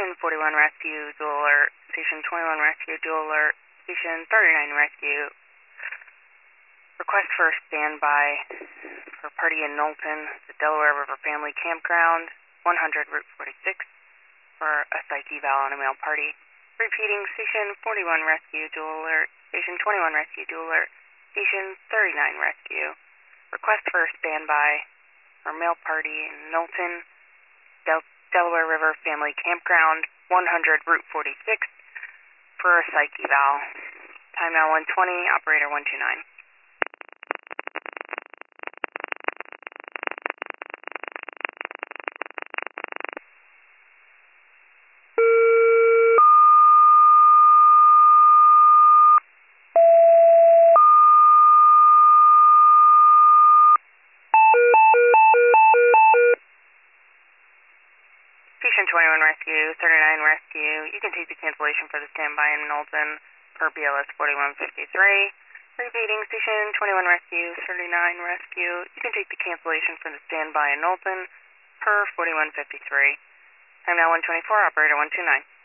Station 41 Rescue, dual alert. Station 21 Rescue, dual alert. Station 39 Rescue. Request for standby for party in Knowlton, the Delaware River Family Campground, 100 Route 46, for a psych eval on a male party. Repeating, Station 41 Rescue, dual alert. Station 21 Rescue, dual alert. Station 39 Rescue. Request for standby for male party in Knowlton, Delaware River Family Campground, 100 Route 46, for a psych eval. Time now 1:20, operator 129. Station 21 Rescue, 39 Rescue, you can take the cancellation for the standby in Knowlton per BLS 4153. Repeating, Station 21 Rescue, 39 Rescue, you can take the cancellation for the standby in Knowlton per 4153. Time now 1:24, operator 129.